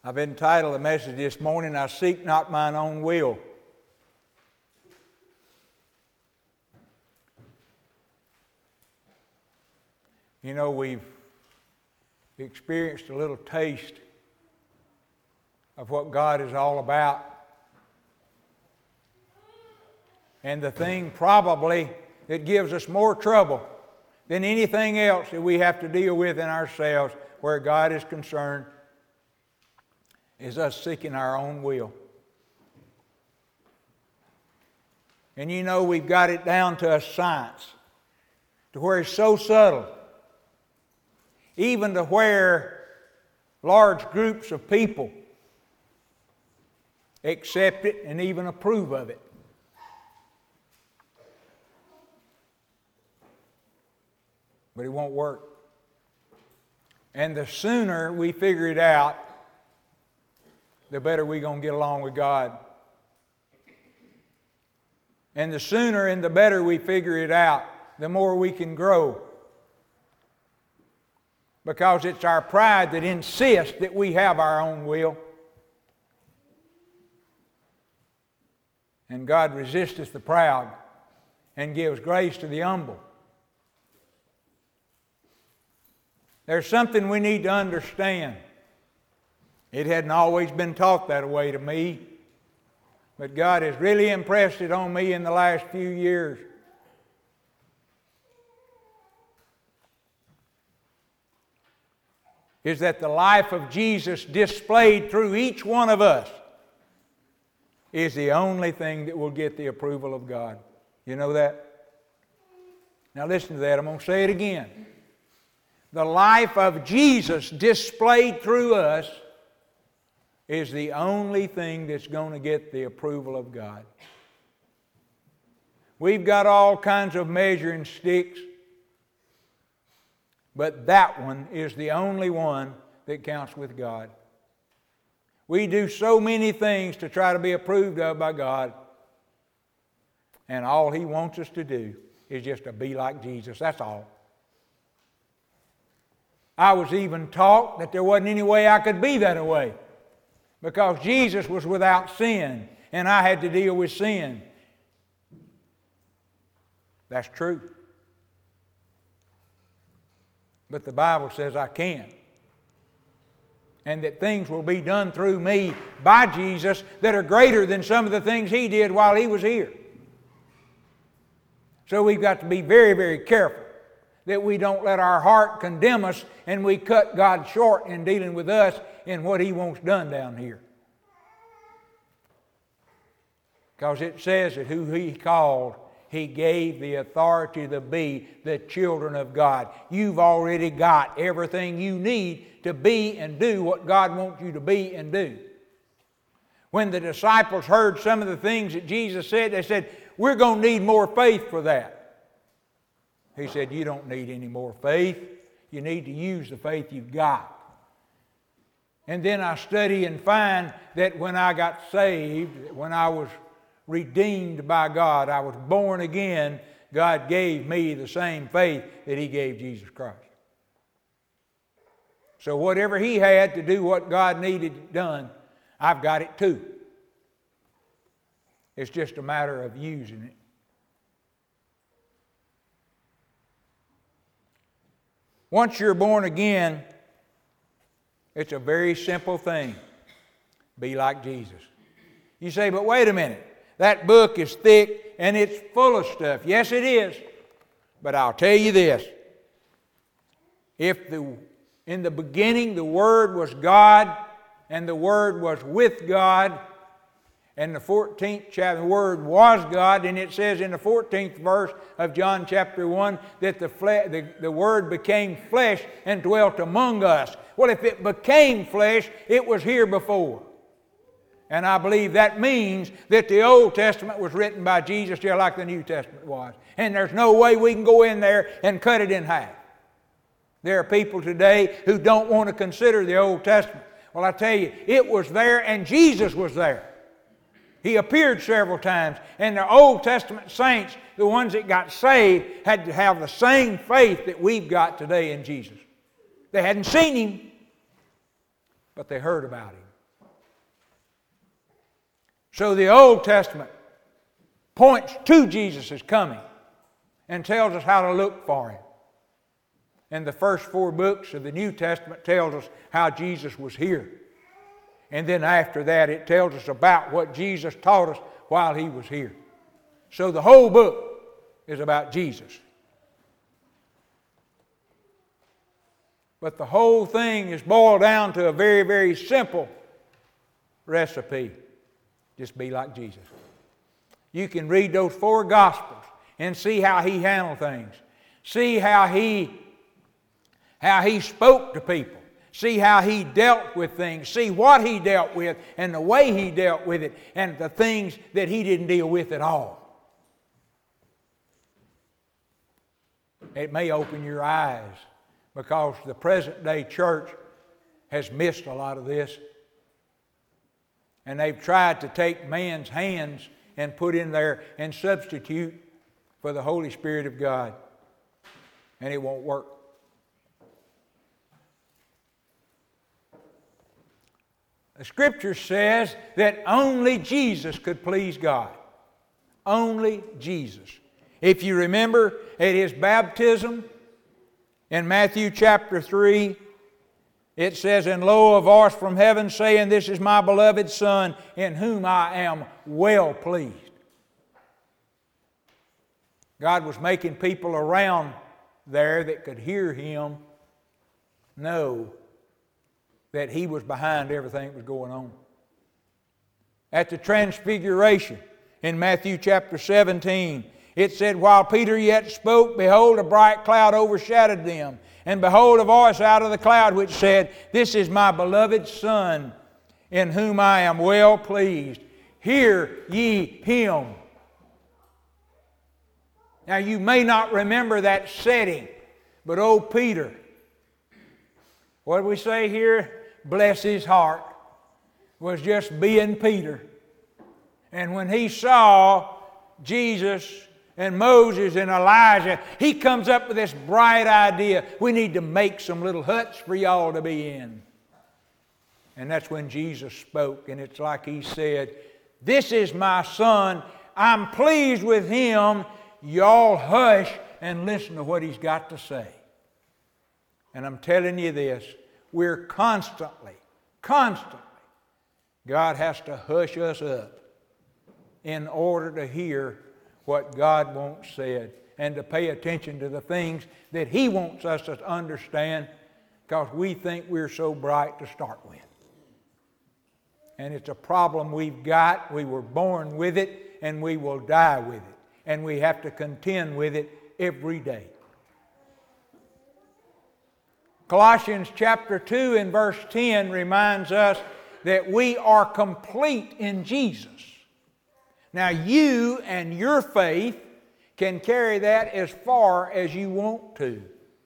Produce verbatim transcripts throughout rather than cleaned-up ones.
I've entitled the message this morning, I Seek Not Mine Own Will. You know, we've experienced a little taste of what God is all about. And the thing probably that gives us more trouble than anything else that we have to deal with in ourselves where God is concerned is us seeking our own will. And you know, we've got it down to a science, to where it's so subtle, even to where large groups of people accept it and even approve of it. But it won't work. And the sooner we figure it out, the better we're going to get along with God. And the sooner and the better we figure it out, the more we can grow. Because it's our pride that insists that we have our own will. And God resisteth the proud and gives grace to the humble. There's something we need to understand. It hadn't always been taught that way to me, but God has really impressed it on me in the last few years. Is that the life of Jesus displayed through each one of us is the only thing that will get the approval of God. You know that? Now listen to that. I'm going to say it again. The life of Jesus displayed through us is the only thing that's going to get the approval of God. We've got all kinds of measuring sticks, but that one is the only one that counts with God. We do so many things to try to be approved of by God, and all He wants us to do is just to be like Jesus. That's all. I was even taught that there wasn't any way I could be that way, because Jesus was without sin and I had to deal with sin. That's true. But the Bible says I can. And that things will be done through me by Jesus that are greater than some of the things He did while He was here. So we've got to be very, very careful that we don't let our heart condemn us and we cut God short in dealing with us in what He wants done down here. Because it says that who He called, He gave the authority to be the children of God. You've already got everything you need to be and do what God wants you to be and do. When the disciples heard some of the things that Jesus said, they said, we're going to need more faith for that. He said, you don't need any more faith. You need to use the faith you've got. And then I study and find that when I got saved, when I was redeemed by God, I was born again, God gave me the same faith that He gave Jesus Christ. So whatever He had to do what God needed done, I've got it too. It's just a matter of using it. Once you're born again, it's a very simple thing. Be like Jesus. You say, but wait a minute. That book is thick and it's full of stuff. Yes, it is. But I'll tell you this. If the, in the beginning the Word was God and the Word was with God, and the fourteenth chapter, the Word was God, and it says in the fourteenth verse of John chapter one that the, fle- the, the Word became flesh and dwelt among us. Well, if it became flesh, it was here before. And I believe that means that the Old Testament was written by Jesus just like the New Testament was. And there's no way we can go in there and cut it in half. There are people today who don't want to consider the Old Testament. Well, I tell you, it was there and Jesus was there. He appeared several times, and the Old Testament saints, the ones that got saved, had to have the same faith that we've got today in Jesus. They hadn't seen Him, but they heard about Him. So the Old Testament points to Jesus' coming and tells us how to look for Him. And the first four books of the New Testament tells us how Jesus was here. And then after that it tells us about what Jesus taught us while He was here. So the whole book is about Jesus. But the whole thing is boiled down to a very, very simple recipe. Just be like Jesus. You can read those four Gospels and see how He handled things. See how He, how He spoke to people. See how He dealt with things. See what He dealt with and the way He dealt with it and the things that He didn't deal with at all. It may open your eyes because the present day church has missed a lot of this. And they've tried to take man's hands and put in there and substitute for the Holy Spirit of God. And it won't work. The Scripture says that only Jesus could please God. Only Jesus. If you remember at His baptism in Matthew chapter three, it says, "And lo, a voice from heaven saying, This is my beloved Son, in whom I am well pleased." God was making people around there that could hear Him know that He was behind everything that was going on. At the Transfiguration in Matthew chapter seventeen, it said, "While Peter yet spoke, behold, a bright cloud overshadowed them. And behold, a voice out of the cloud which said, This is my beloved Son, in whom I am well pleased. Hear ye Him." Now you may not remember that setting, but old Peter, what do we say here? Bless his heart, was just being Peter. And when he saw Jesus and Moses and Elijah, he comes up with this bright idea. We need to make some little huts for y'all to be in. And that's when Jesus spoke, and it's like He said, "This is my Son. I'm pleased with Him. Y'all hush and listen to what He's got to say." And I'm telling you this, we're constantly, constantly, God has to hush us up in order to hear what God wants said and to pay attention to the things that He wants us to understand, because we think we're so bright to start with. And it's a problem we've got. We were born with it and we will die with it. And we have to contend with it every day. Colossians chapter two and verse ten reminds us that we are complete in Jesus. Now you and your faith can carry that as far as you want to.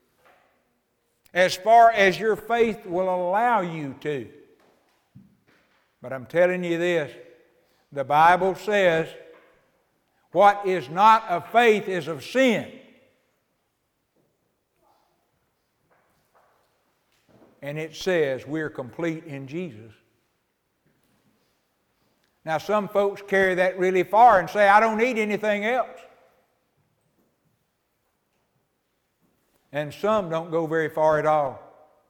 As far as your faith will allow you to. But I'm telling you this, the Bible says, what is not of faith is of sin. And it says we're complete in Jesus. Now some folks carry that really far and say, I don't need anything else. And some don't go very far at all.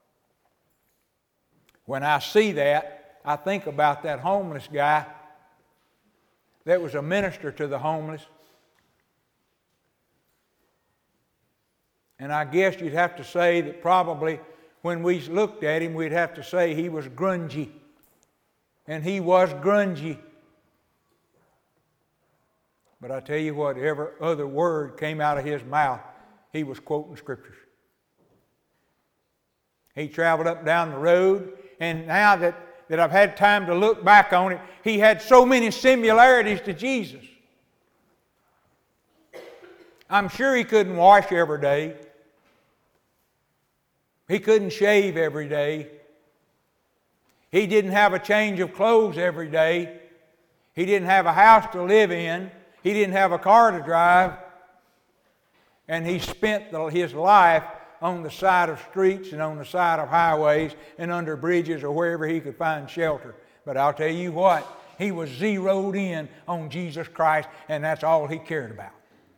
When I see that, I think about that homeless guy that was a minister to the homeless. And I guess you'd have to say that probably when we looked at him, we'd have to say he was grungy. And he was grungy. But I tell you what, every other word came out of his mouth, he was quoting scriptures. He traveled up and down the road, and now that, that I've had time to look back on it, he had so many similarities to Jesus. I'm sure he couldn't wash every day. He couldn't shave every day. He didn't have a change of clothes every day. He didn't have a house to live in. He didn't have a car to drive. And he spent the, his life on the side of streets and on the side of highways and under bridges or wherever he could find shelter. But I'll tell you what, He was zeroed in on Jesus Christ, and that's all he cared about.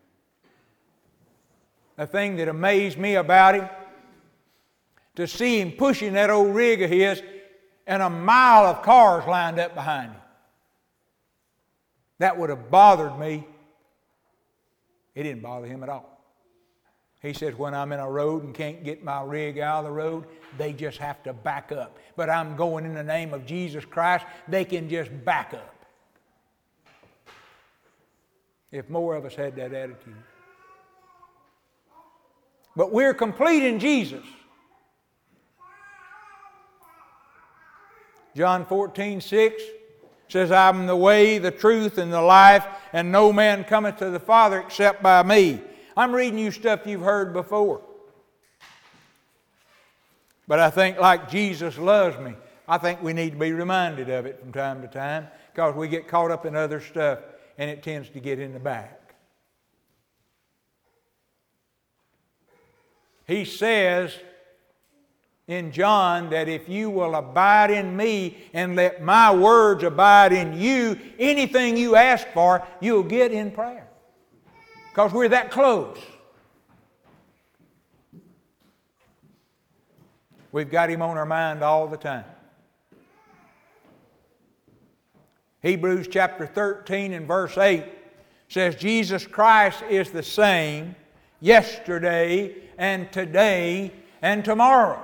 The thing that amazed me about him, to see him pushing that old rig of his and a mile of cars lined up behind him. That would have bothered me. It didn't bother him at all. He says, when I'm in a road and can't get my rig out of the road, they just have to back up. But I'm going in the name of Jesus Christ, they can just back up. If more of us had that attitude. But we're complete in Jesus. John fourteen six says, I'm the way, the truth, and the life, and no man cometh to the Father except by me. I'm reading you stuff you've heard before. But I think like Jesus loves me, I think we need to be reminded of it from time to time, because we get caught up in other stuff and it tends to get in the back. He says in John that if you will abide in me and let my words abide in you, anything you ask for, you'll get in prayer. Because we're that close. We've got him on our mind all the time. Hebrews chapter thirteen and verse eight says Jesus Christ is the same yesterday and today and tomorrow.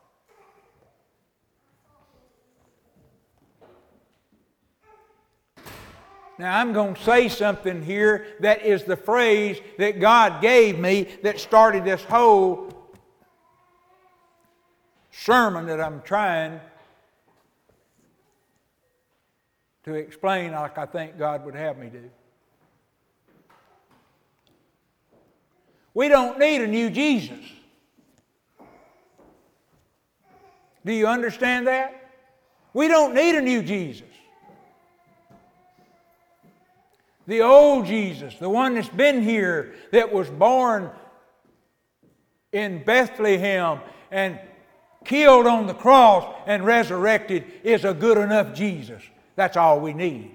Now I'm going to say something here that is the phrase that God gave me that started this whole sermon that I'm trying to explain like I think God would have me do. We don't need a new Jesus. Do you understand that? We don't need a new Jesus. The old Jesus, the one that's been here, that was born in Bethlehem and killed on the cross and resurrected, is a good enough Jesus. That's all we need.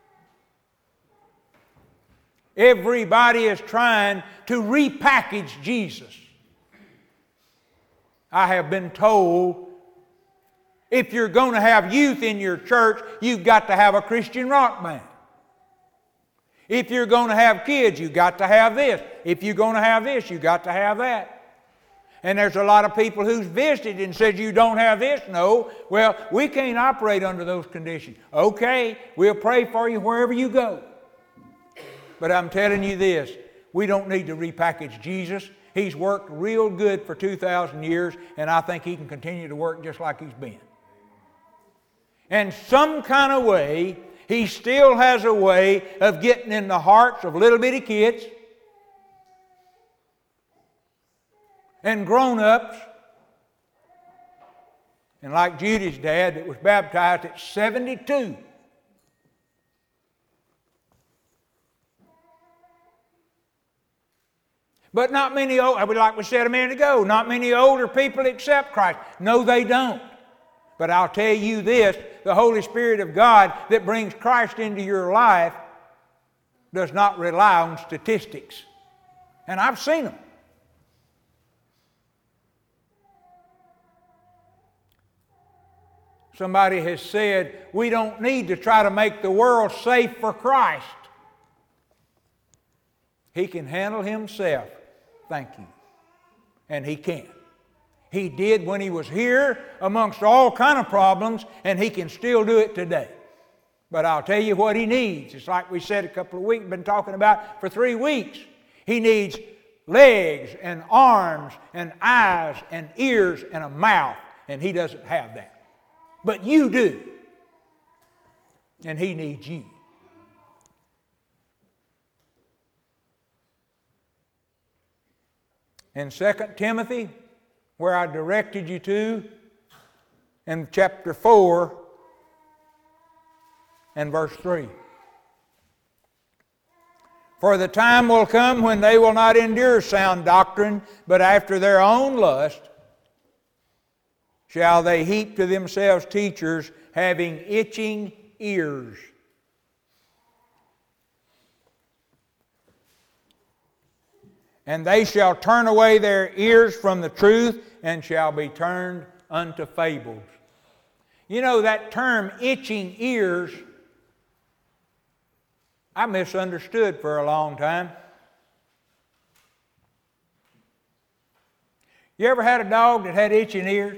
Everybody is trying to repackage Jesus. I have been told if you're going to have youth in your church, you've got to have a Christian rock band. If you're going to have kids, you've got to have this. If you're going to have this, you've got to have that. And there's a lot of people who's visited and said, you don't have this. No. Well, we can't operate under those conditions. Okay, we'll pray for you wherever you go. But I'm telling you this, we don't need to repackage Jesus. He's worked real good for two thousand years, and I think He can continue to work just like He's been. And some kind of way, He still has a way of getting in the hearts of little bitty kids and grown-ups. And like Judy's dad that was baptized at seventy-two. But not many, like we said a minute ago, not many older people accept Christ. No, they don't. But I'll tell you this, the Holy Spirit of God that brings Christ into your life does not rely on statistics. And I've seen them. Somebody has said, we don't need to try to make the world safe for Christ. He can handle Himself. Thank you. And He can. He did when He was here amongst all kind of problems, and He can still do it today. But I'll tell you what He needs. It's like we said a couple of weeks, been talking about for three weeks. He needs legs and arms and eyes and ears and a mouth, and He doesn't have that. But you do. And He needs you. In Second Timothy, where I directed you to, in chapter four and verse three. For the time will come when they will not endure sound doctrine, but after their own lust shall they heap to themselves teachers having itching ears. And they shall turn away their ears from the truth, and shall be turned unto fables. You know, that term, itching ears, I misunderstood for a long time. You ever had a dog that had itching ears?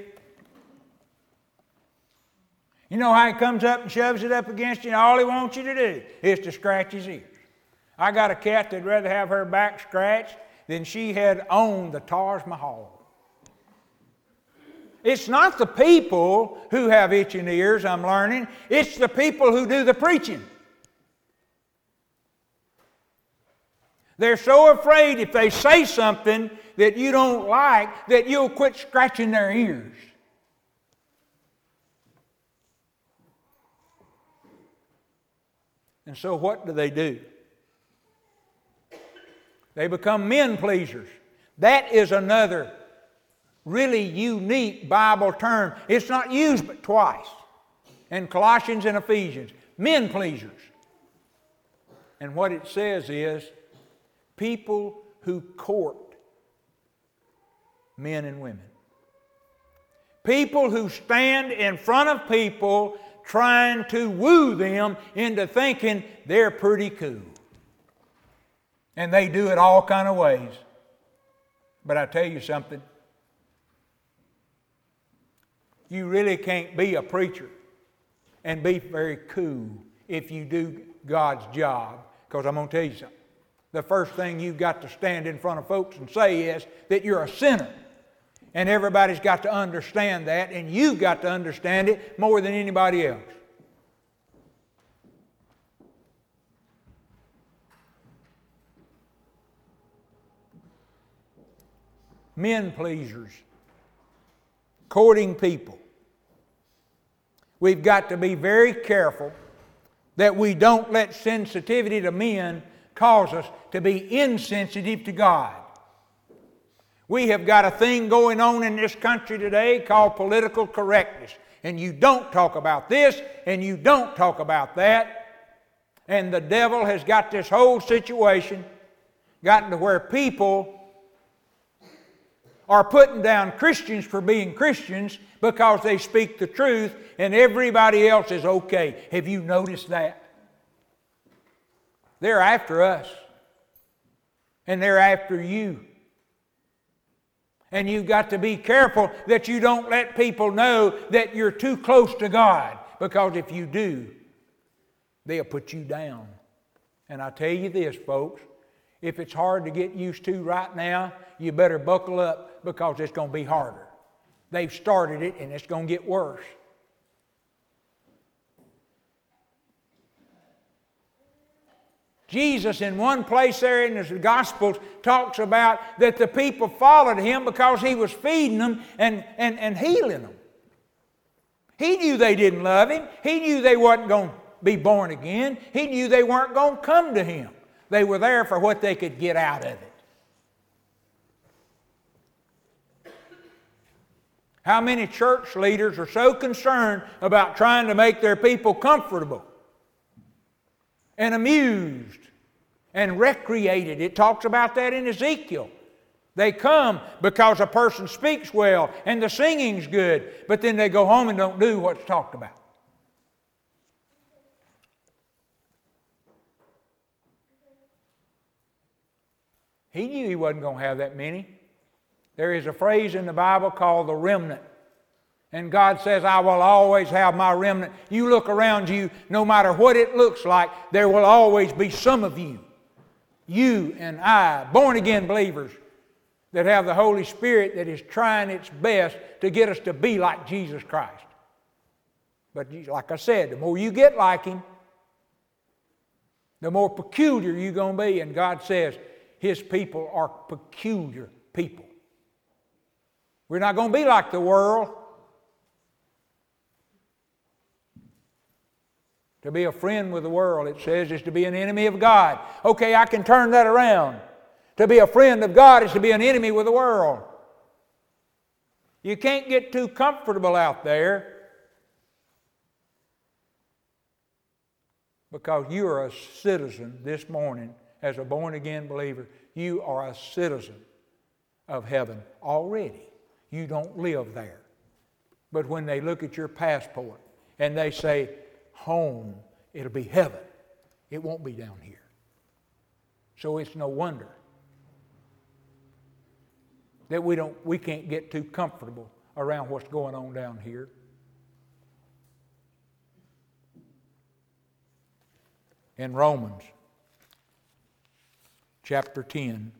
You know how he comes up and shoves it up against you, and all he wants you to do is to scratch his ears. I got a cat that'd rather have her back scratched than she had owned the Taj Mahal. It's not the people who have itching ears, I'm learning. It's the people who do the preaching. They're so afraid if they say something that you don't like that you'll quit scratching their ears. And so what do they do? They become men pleasers. That is another really unique Bible term. It's not used but twice. In Colossians and Ephesians. Men pleasers. And what it says is people who court men and women. People who stand in front of people trying to woo them into thinking they're pretty cool. And they do it all kind of ways. But I tell you something. You really can't be a preacher and be very cool if you do God's job. Because I'm going to tell you something. The first thing you've got to stand in front of folks and say is that you're a sinner. And everybody's got to understand that, and you've got to understand it more than anybody else. Men pleasers, courting people. We've got to be very careful that we don't let sensitivity to men cause us to be insensitive to God. We have got a thing going on in this country today called political correctness. And you don't talk about this, and you don't talk about that. And the devil has got this whole situation gotten to where people are putting down Christians for being Christians because they speak the truth, and everybody else is okay. Have you noticed that? They're after us. And they're after you. And you've got to be careful that you don't let people know that you're too close to God. Because if you do, they'll put you down. And I tell you this, folks, if it's hard to get used to right now, you better buckle up because it's going to be harder. They've started it and it's going to get worse. Jesus in one place there in the Gospels talks about that the people followed Him because He was feeding them and, and, and healing them. He knew they didn't love Him. He knew they wasn't going to be born again. He knew they weren't going to come to Him. They were there for what they could get out of it. How many church leaders are so concerned about trying to make their people comfortable and amused and recreated? It talks about that in Ezekiel. They come because a person speaks well and the singing's good, but then they go home and don't do what's talked about. He knew he wasn't going to have that many. There is a phrase in the Bible called the remnant. And God says, I will always have my remnant. You look around you, no matter what it looks like, there will always be some of you. You and I, born-again believers, that have the Holy Spirit that is trying its best to get us to be like Jesus Christ. But like I said, the more you get like Him, the more peculiar you're going to be. And God says His people are peculiar people. We're not going to be like the world. To be a friend with the world, it says, is to be an enemy of God. Okay, I can turn that around. To be a friend of God is to be an enemy with the world. You can't get too comfortable out there because you are a citizen this morning as a born-again believer, you are a citizen of heaven already. You don't live there. But when they look at your passport and they say, home, it'll be heaven. It won't be down here. So it's no wonder that we don't, we can't get too comfortable around what's going on down here. In Romans chapter ten,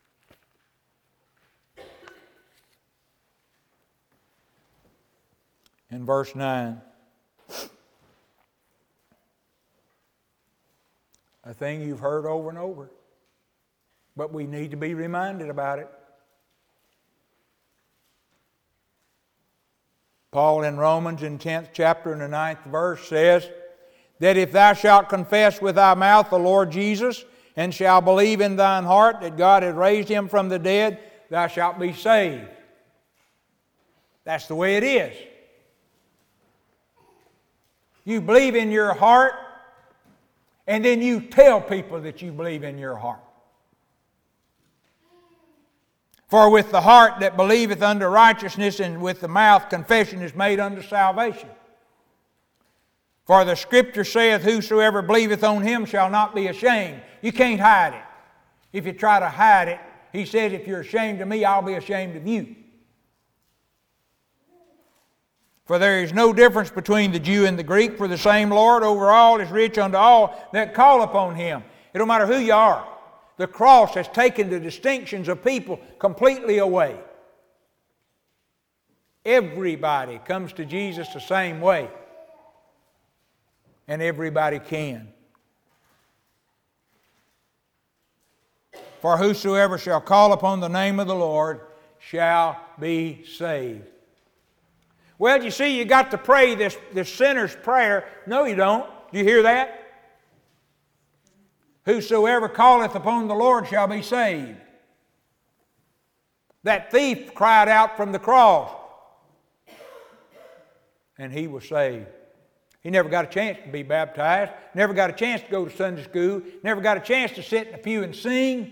in verse nine, a thing you've heard over and over, but we need to be reminded about it. Paul in Romans in tenth chapter and the ninth verse says that if thou shalt confess with thy mouth the Lord Jesus and shalt believe in thine heart that God hath raised him from the dead, thou shalt be saved. That's the way it is. You believe in your heart, and then you tell people that you believe in your heart. For with the heart that believeth unto righteousness, and with the mouth confession is made unto salvation. For the Scripture saith, whosoever believeth on him shall not be ashamed. You can't hide it. If you try to hide it, he says, if you're ashamed of me, I'll be ashamed of you. For there is no difference between the Jew and the Greek, for the same Lord over all is rich unto all that call upon him. It don't matter who you are. The cross has taken the distinctions of people completely away. Everybody comes to Jesus the same way. And everybody can. For whosoever shall call upon the name of the Lord shall be saved. Well, you see, you got to pray this, this sinner's prayer. No, you don't. Do you hear that? Whosoever calleth upon the Lord shall be saved. That thief cried out from the cross, and he was saved. He never got a chance to be baptized, never got a chance to go to Sunday school, never got a chance to sit in the pew and sing.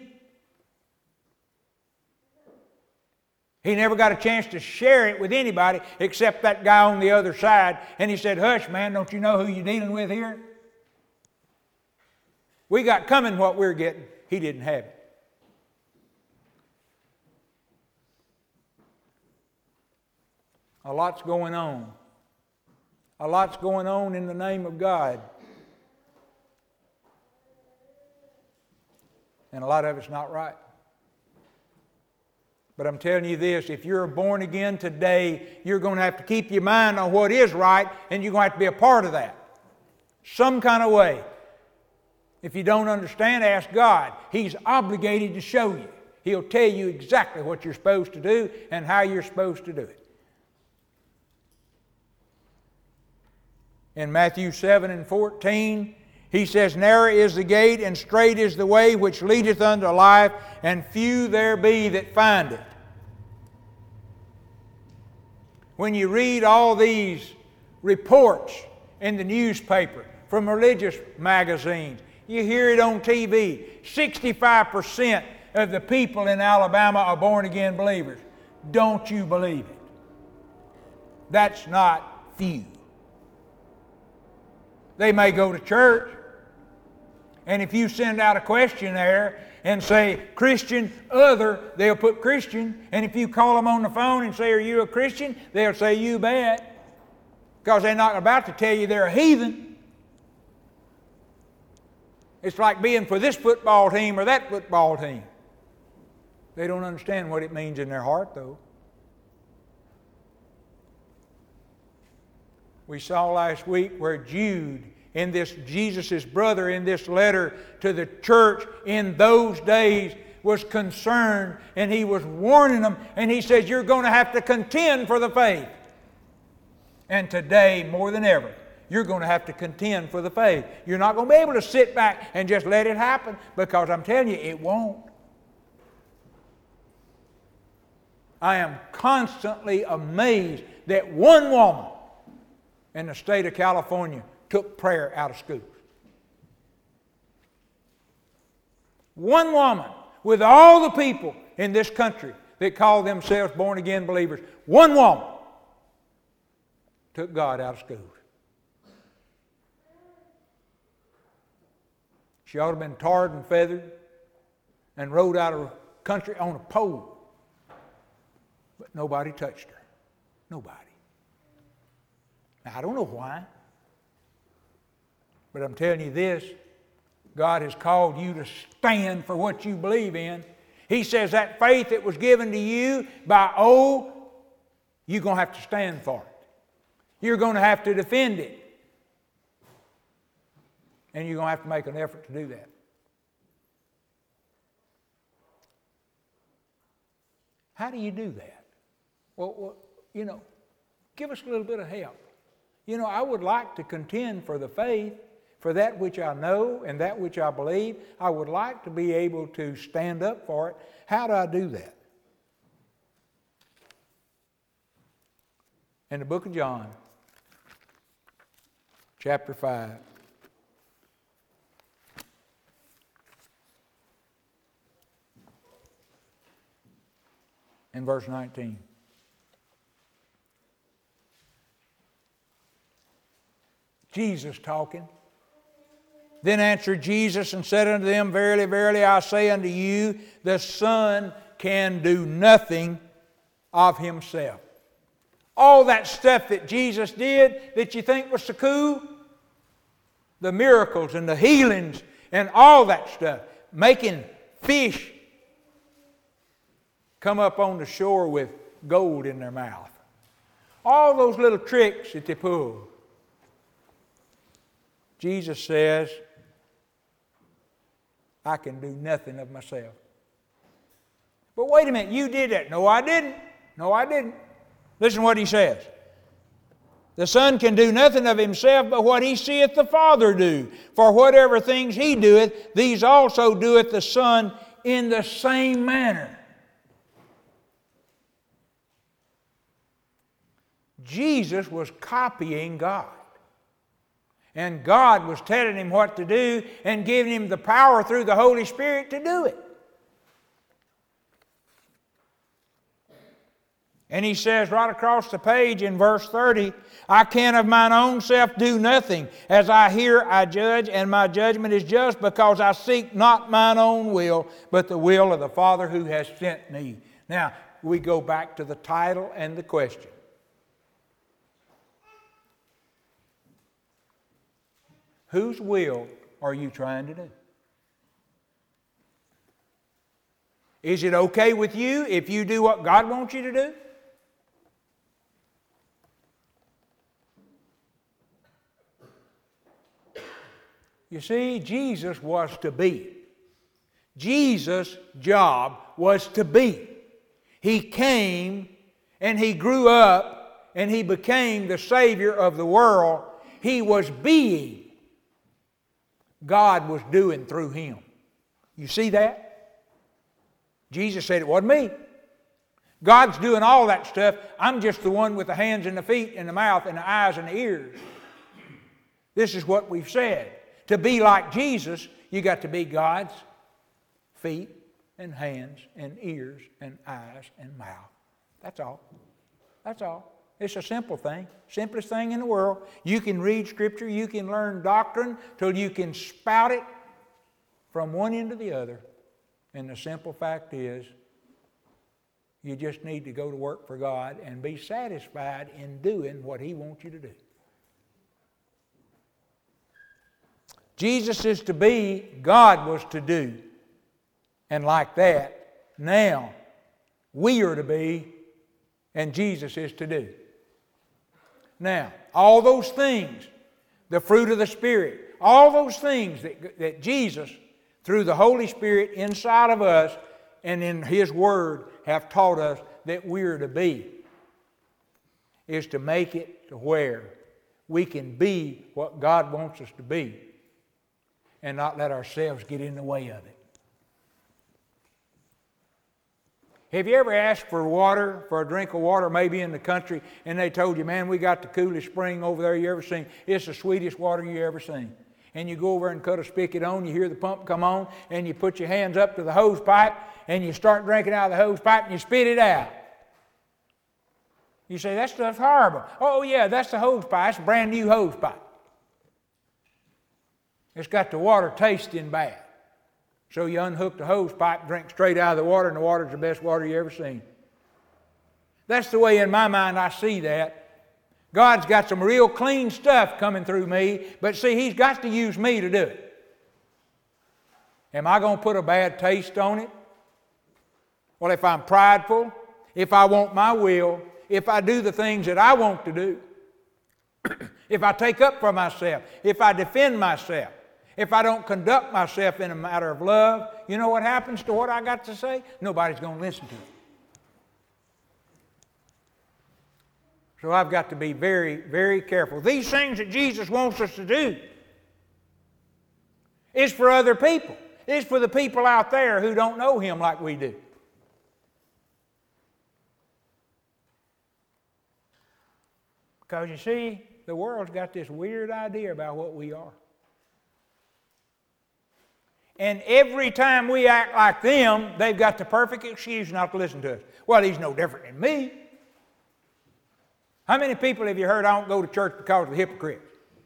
He never got a chance to share it with anybody except that guy on the other side. And he said, hush, man, don't you know who you're dealing with here? We got coming what we're getting. He didn't have it. A lot's going on. A lot's going on in the name of God. And a lot of it's not right. But I'm telling you this, if you're born again today, you're going to have to keep your mind on what is right, and you're going to have to be a part of that. Some kind of way. If you don't understand, ask God. He's obligated to show you. He'll tell you exactly what you're supposed to do and how you're supposed to do it. In Matthew seven and fourteen, he says, narrow is the gate and strait is the way which leadeth unto life, and few there be that find it. When you read all these reports in the newspaper from religious magazines, you hear it on T V, sixty-five percent of the people in Alabama are born-again believers. Don't you believe it? That's not few. They may go to church, and if you send out a questionnaire and say, Christian, other, they'll put Christian. And if you call them on the phone and say, are you a Christian? They'll say, you bet. Because they're not about to tell you they're a heathen. It's like being for this football team or that football team. They don't understand what it means in their heart, though. We saw last week where Jude, in this Jesus' brother, in this letter to the church in those days, was concerned, and he was warning them, and he says, you're going to have to contend for the faith. And today, more than ever, you're going to have to contend for the faith. You're not going to be able to sit back and just let it happen, because I'm telling you, it won't. I am constantly amazed that one woman in the state of California took prayer out of schools. One woman with all the people in this country that call themselves born-again believers. One woman took God out of schools. She ought to have been tarred and feathered and rode out of the country on a pole. But nobody touched her. Nobody. Now, I don't know why. But I'm telling you this, God has called you to stand for what you believe in. He says that faith that was given to you by old, you're going to have to stand for it. You're going to have to defend it. And you're going to have to make an effort to do that. How do you do that? Well, well, you know, give us a little bit of help. You know, I would like to contend for the faith, for that which I know and that which I believe. I would like to be able to stand up for it. How do I do that? In the book of John, chapter five. In verse nineteen. Jesus talking. Then answered Jesus and said unto them, Verily, verily, I say unto you, the Son can do nothing of Himself. All that stuff that Jesus did that you think was so cool, the miracles and the healings and all that stuff, making fish come up on the shore with gold in their mouth. All those little tricks that they pull. Jesus says, I can do nothing of myself. But wait a minute, you did that. No, I didn't. No, I didn't. Listen what He says. The Son can do nothing of Himself but what He seeth the Father do. For whatever things He doeth, these also doeth the Son in the same manner. Jesus was copying God. And God was telling Him what to do and giving Him the power through the Holy Spirit to do it. And He says right across the page in verse thirty, I can of mine own self do nothing. As I hear, I judge, and my judgment is just, because I seek not mine own will, but the will of the Father who has sent me. Now, we go back to the title and the question. Whose will are you trying to do? Is it okay with you if you do what God wants you to do? You see, Jesus was to be. Jesus' job was to be. He came and He grew up and He became the Savior of the world. He was being. God was doing through Him. You see that? Jesus said it wasn't me. God's doing all that stuff. I'm just the one with the hands and the feet and the mouth and the eyes and the ears. This is what we've said. To be like Jesus, you got to be God's feet and hands and ears and eyes and mouth. That's all. That's all. It's a simple thing, simplest thing in the world. You can read Scripture, you can learn doctrine till you can spout it from one end to the other. And the simple fact is, you just need to go to work for God and be satisfied in doing what He wants you to do. Jesus is to be, God was to do. And like that, now we are to be, and Jesus is to do. Now, all those things, the fruit of the Spirit, all those things that, that Jesus, through the Holy Spirit inside of us and in His Word, have taught us that we're to be, is to make it to where we can be what God wants us to be and not let ourselves get in the way of it. Have you ever asked for water, for a drink of water, maybe in the country, and they told you, man, we got the coolest spring over there you ever seen. It's the sweetest water you ever seen. And you go over and cut a spigot on, you hear the pump come on, and you put your hands up to the hose pipe, and you start drinking out of the hose pipe, and you spit it out. You say, that stuff's horrible. Oh, yeah, that's the hose pipe. It's a brand new hose pipe. It's got the water tasting bad. So you unhook the hose pipe, drink straight out of the water, and the water's the best water you ever seen. That's the way in my mind I see that. God's got some real clean stuff coming through me, but see, He's got to use me to do it. Am I going to put a bad taste on it? Well, if I'm prideful, if I want my will, if I do the things that I want to do, if I take up for myself, if I defend myself, if I don't conduct myself in a matter of love, you know what happens to what I got to say? Nobody's going to listen to it. So I've got to be very, very careful. These things that Jesus wants us to do is for other people. It's for the people out there who don't know Him like we do. Because you see, the world's got this weird idea about what we are. And every time we act like them, they've got the perfect excuse not to listen to us. Well, He's no different than me. How many people have you heard, I don't go to church because of the hypocrites?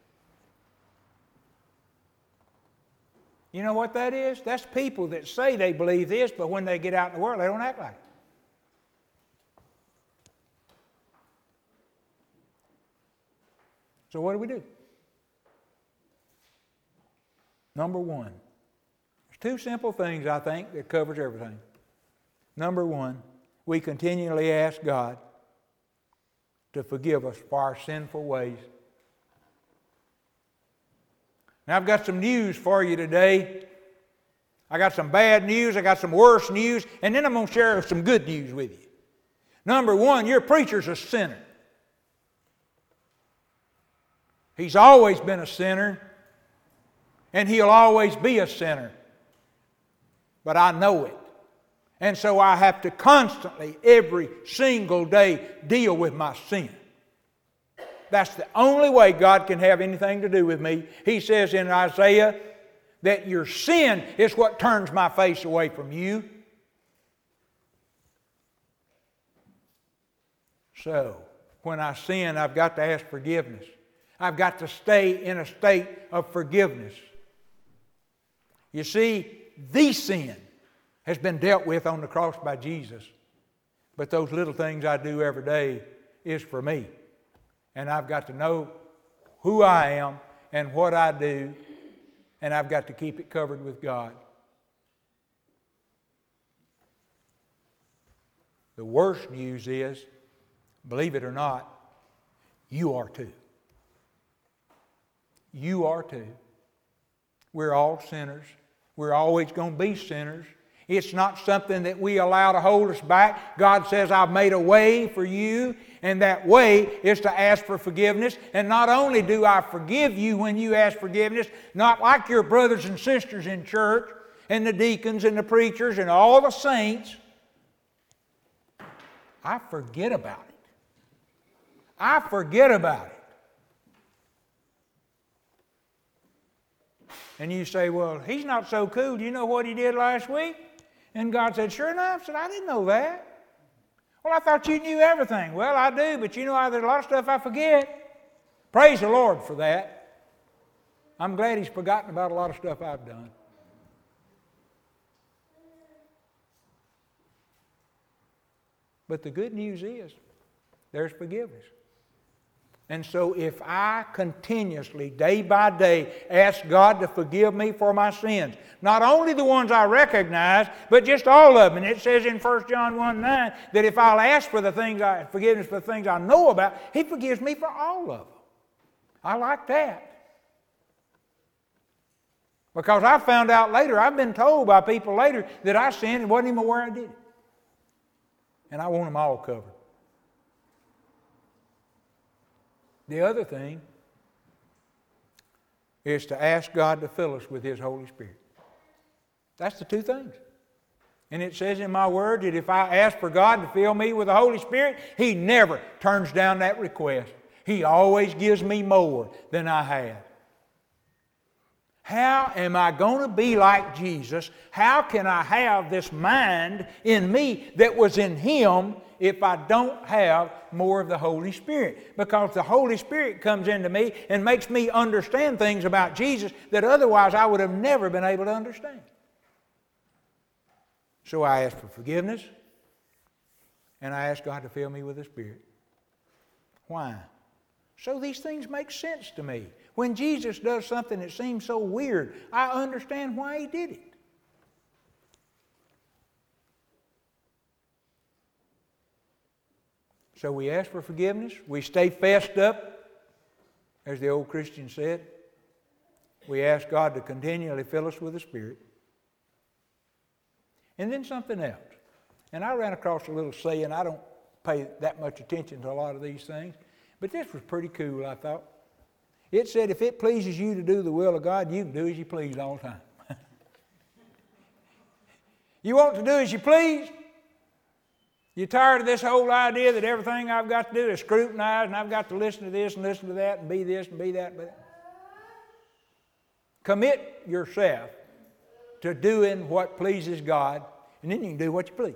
You know what that is? That's people that say they believe this, but when they get out in the world, they don't act like it. So what do we do? Number one. There's two simple things, I think, that covers everything. Number one, we continually ask God to forgive us for our sinful ways. Now, I've got some news for you today. I got some bad news, I got some worse news, and then I'm going to share some good news with you. Number one, your preacher's a sinner. He's always been a sinner, and he'll always be a sinner. But I know it. And so I have to constantly, every single day, deal with my sin. That's the only way God can have anything to do with me. He says in Isaiah that your sin is what turns my face away from you. So, when I sin, I've got to ask forgiveness. I've got to stay in a state of forgiveness. You see, the sin has been dealt with on the cross by Jesus. But those little things I do every day is for me. And I've got to know who I am and what I do, and I've got to keep it covered with God. The worst news is, believe it or not, you are too. You are too. We're all sinners. We're always going to be sinners. It's not something that we allow to hold us back. God says, I've made a way for you, and that way is to ask for forgiveness. And not only do I forgive you when you ask forgiveness, not like your brothers and sisters in church, and the deacons and the preachers and all the saints, I forget about it. I forget about it. And you say, well, he's not so cool. Do you know what he did last week? And God said, sure enough. I said, I didn't know that. Well, I thought you knew everything. Well, I do, but you know, there's a lot of stuff I forget. Praise the Lord for that. I'm glad He's forgotten about a lot of stuff I've done. But the good news is, there's forgiveness. And so if I continuously, day by day, ask God to forgive me for my sins, not only the ones I recognize, but just all of them. And it says in First John one nine that if I'll ask for the things I, forgiveness for the things I know about, He forgives me for all of them. I like that. Because I found out later, I've been told by people later that I sinned and wasn't even aware I did it. And I want them all covered. The other thing is to ask God to fill us with His Holy Spirit. That's the two things. And it says in my word that if I ask for God to fill me with the Holy Spirit, He never turns down that request. He always gives me more than I have. How am I going to be like Jesus? How can I have this mind in me that was in Him if I don't have more of the Holy Spirit? Because the Holy Spirit comes into me and makes me understand things about Jesus that otherwise I would have never been able to understand. So I ask for forgiveness, and I ask God to fill me with the Spirit. Why? So these things make sense to me. When Jesus does something that seems so weird, I understand why He did it. So we ask for forgiveness. We stay fessed up, as the old Christian said. We ask God to continually fill us with the Spirit. And then something else. And I ran across a little saying. I don't pay that much attention to a lot of these things. But this was pretty cool, I thought. It said, if it pleases you to do the will of God, you can do as you please all the time. You want to do as you please? You're tired of this whole idea that everything I've got to do is scrutinize, and I've got to listen to this and listen to that and be this and be that. But commit yourself to doing what pleases God, and then you can do what you please.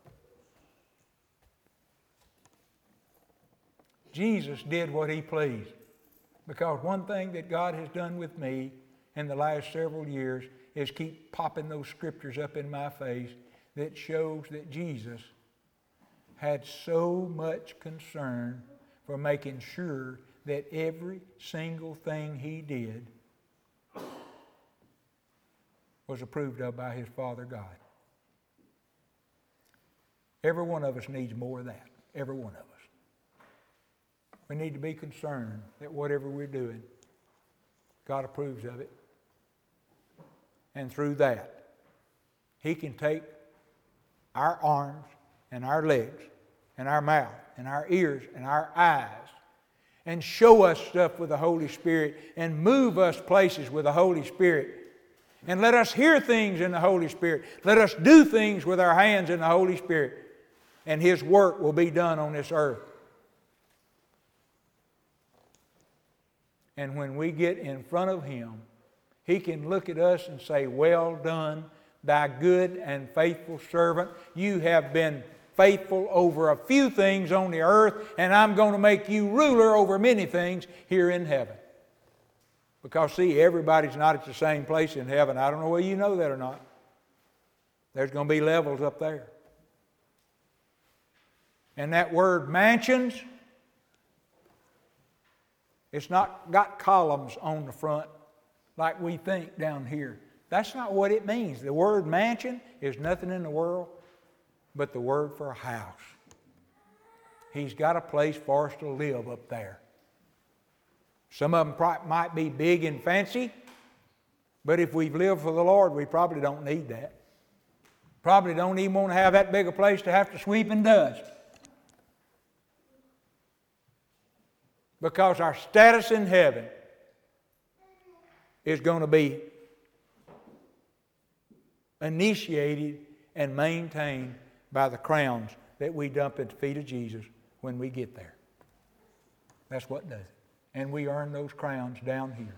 Jesus did what He pleased. Because one thing that God has done with me in the last several years is keep popping those scriptures up in my face that shows that Jesus had so much concern for making sure that every single thing He did was approved of by His Father God. Every one of us needs more of that. Every one of us. We need to be concerned that whatever we're doing, God approves of it. And through that, He can take our arms and our legs and our mouth and our ears and our eyes and show us stuff with the Holy Spirit and move us places with the Holy Spirit. And let us hear things in the Holy Spirit. Let us do things with our hands in the Holy Spirit. And His work will be done on this earth. And when we get in front of Him, He can look at us and say, well done, thy good and faithful servant. You have been faithful over a few things on the earth, and I'm going to make you ruler over many things here in heaven. Because, see, everybody's not at the same place in heaven. I don't know whether you know that or not. There's going to be levels up there. And that word mansions, it's not got columns on the front like we think down here. That's not what it means. The word mansion is nothing in the world but the word for a house. He's got a place for us to live up there. Some of them might be big and fancy, but if we've lived for the Lord, we probably don't need that. Probably don't even want to have that big a place to have to sweep and dust. Because our status in heaven is going to be initiated and maintained by the crowns that we dump at the feet of Jesus when we get there. That's what does it. And we earn those crowns down here.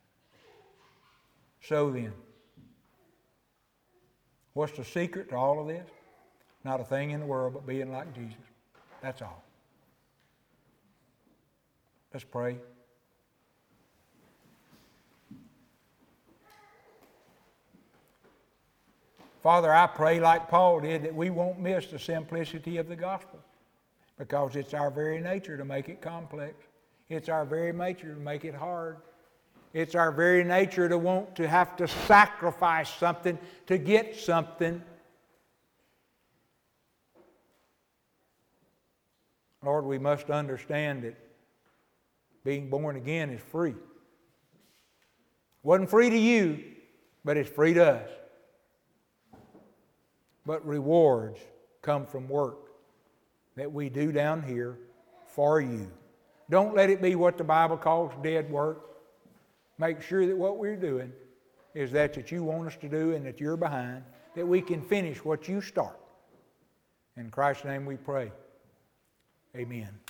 So then, what's the secret to all of this? Not a thing in the world but being like Jesus. That's all. Let's pray. Father, I pray like Paul did that we won't miss the simplicity of the gospel, because it's our very nature to make it complex. It's our very nature to make it hard. It's our very nature to want to have to sacrifice something to get something. Lord, we must understand that being born again is free. It wasn't free to you, but it's free to us. But rewards come from work that we do down here for you. Don't let it be what the Bible calls dead work. Make sure that what we're doing is that that you want us to do and that you're behind, that we can finish what you start. In Christ's name we pray. Amen.